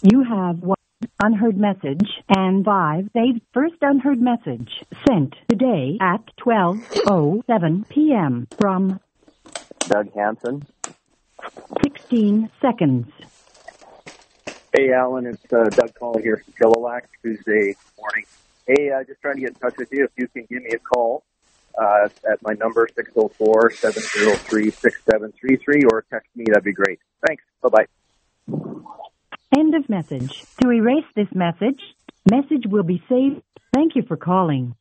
You have one unheard message and 5 saved first unheard message sent today at 12:07 p.m. from Doug Hansen. 16 seconds. Hey, Alan, it's Doug calling here from Chilliwack, Tuesday morning. Hey, just trying to get in touch with you. If you can give me a call at my number, 604-703-6733, or text me, that'd be great. Thanks. Bye-bye. End of message. To erase this message will be saved. Thank you for calling.